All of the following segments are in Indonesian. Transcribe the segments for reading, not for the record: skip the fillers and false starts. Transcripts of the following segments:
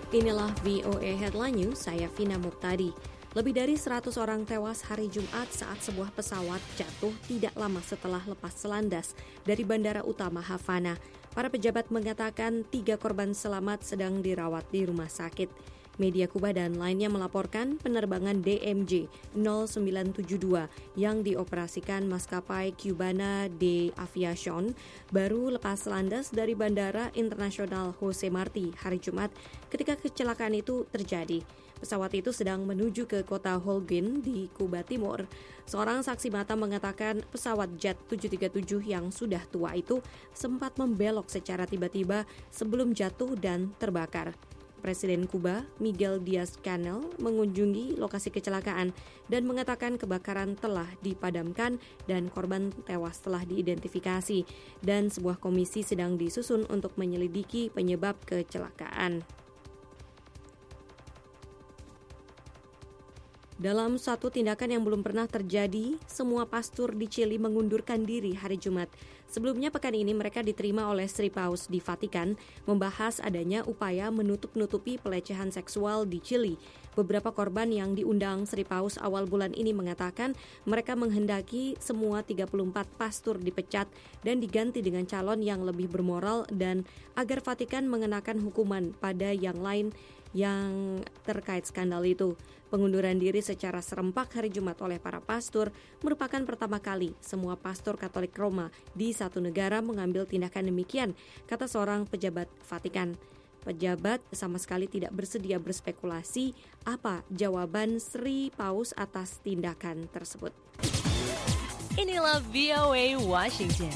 Inilah VOA Headline News, saya Vina Muqtadi. Lebih dari 100 orang tewas hari Jumat saat sebuah pesawat jatuh tidak lama setelah lepas selandas dari bandara utama Havana. Para pejabat mengatakan 3 korban selamat sedang dirawat di rumah sakit. Media Kuba dan lainnya melaporkan penerbangan DMJ 0972 yang dioperasikan maskapai Cubana de Aviación baru lepas landas dari Bandara Internasional Jose Marti hari Jumat ketika kecelakaan itu terjadi. Pesawat itu sedang menuju ke kota Holguin di Kuba Timur. Seorang saksi mata mengatakan pesawat Jet 737 yang sudah tua itu sempat membelok secara tiba-tiba sebelum jatuh dan terbakar. Presiden Kuba, Miguel Díaz-Canel, mengunjungi lokasi kecelakaan dan mengatakan kebakaran telah dipadamkan dan korban tewas telah diidentifikasi dan sebuah komisi sedang disusun untuk menyelidiki penyebab kecelakaan. Dalam satu tindakan yang belum pernah terjadi, semua pastor di Chili mengundurkan diri hari Jumat. Sebelumnya pekan ini mereka diterima oleh Sri Paus di Vatikan membahas adanya upaya menutup-nutupi pelecehan seksual di Chili. Beberapa korban yang diundang Sri Paus awal bulan ini mengatakan mereka menghendaki semua 34 pastor dipecat dan diganti dengan calon yang lebih bermoral dan agar Vatikan mengenakan hukuman pada yang lain yang terkait skandal itu. Pengunduran diri secara serempak hari Jumat oleh para pastor merupakan pertama kali semua pastor Katolik Roma di satu negara mengambil tindakan demikian, kata seorang pejabat Vatikan. Pejabat sama sekali tidak bersedia berspekulasi apa jawaban Sri Paus atas tindakan tersebut. Inilah VOA Washington.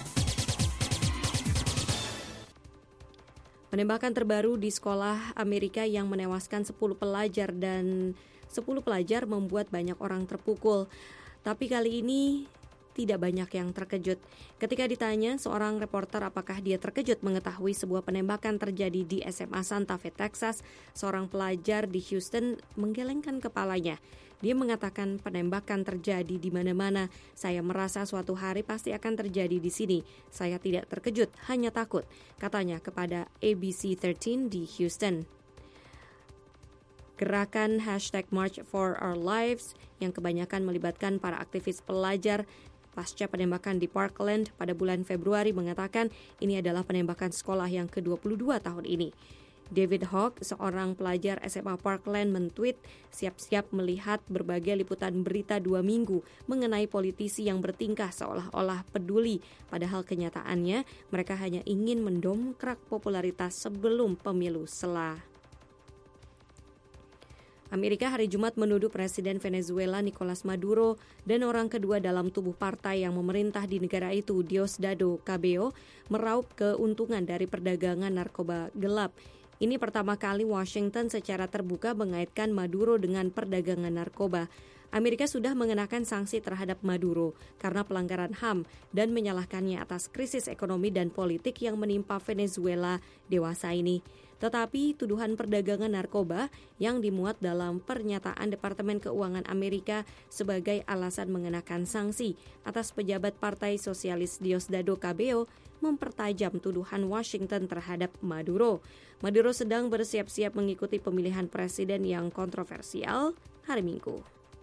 Penembakan terbaru di sekolah Amerika yang menewaskan 10 pelajar dan 10 pelajar membuat banyak orang terpukul. Tapi kali ini tidak banyak yang terkejut. Ketika ditanya seorang reporter apakah dia terkejut mengetahui sebuah penembakan terjadi di SMA Santa Fe, Texas, seorang pelajar di Houston menggelengkan kepalanya. Dia mengatakan penembakan terjadi di mana-mana. Saya merasa suatu hari pasti akan terjadi di sini. Saya tidak terkejut, hanya takut, katanya kepada ABC 13 di Houston. Gerakan #March for Our Lives yang kebanyakan melibatkan para aktivis pelajar pasca penembakan di Parkland pada bulan Februari mengatakan ini adalah penembakan sekolah yang ke-22 tahun ini. David Hawk, seorang pelajar SMA Parkland, men-tweet siap-siap melihat berbagai liputan berita 2 minggu mengenai politisi yang bertingkah seolah-olah peduli, padahal kenyataannya mereka hanya ingin mendongkrak popularitas sebelum pemilu sela. Amerika hari Jumat menuduh Presiden Venezuela Nicolas Maduro dan orang kedua dalam tubuh partai yang memerintah di negara itu, Diosdado Cabello, meraup keuntungan dari perdagangan narkoba gelap. Ini pertama kali Washington secara terbuka mengaitkan Maduro dengan perdagangan narkoba. Amerika sudah mengenakan sanksi terhadap Maduro karena pelanggaran HAM dan menyalahkannya atas krisis ekonomi dan politik yang menimpa Venezuela dewasa ini. Tetapi tuduhan perdagangan narkoba yang dimuat dalam pernyataan Departemen Keuangan Amerika sebagai alasan mengenakan sanksi atas pejabat Partai Sosialis Diosdado Cabello mempertajam tuduhan Washington terhadap Maduro. Maduro sedang bersiap-siap mengikuti pemilihan presiden yang kontroversial hari Minggu.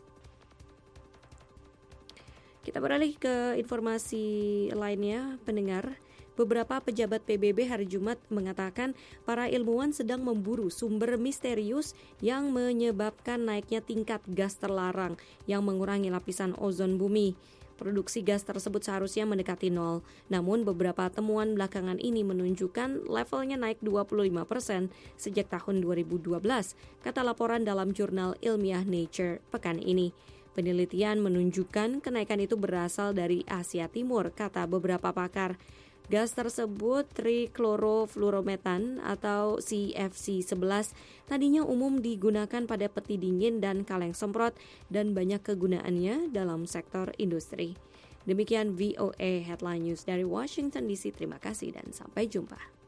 Kita beralih ke informasi lainnya, pendengar. Beberapa pejabat PBB hari Jumat mengatakan para ilmuwan sedang memburu sumber misterius yang menyebabkan naiknya tingkat gas terlarang yang mengurangi lapisan ozon bumi. Produksi gas tersebut seharusnya mendekati nol, namun beberapa temuan belakangan ini menunjukkan levelnya naik 25% sejak tahun 2012, kata laporan dalam jurnal ilmiah Nature pekan ini. Penelitian menunjukkan kenaikan itu berasal dari Asia Timur, kata beberapa pakar. Gas tersebut, triklorofluorometan atau CFC-11, tadinya umum digunakan pada peti dingin dan kaleng semprot dan banyak kegunaannya dalam sektor industri. Demikian VOA Headline News dari Washington DC. Terima kasih dan sampai jumpa.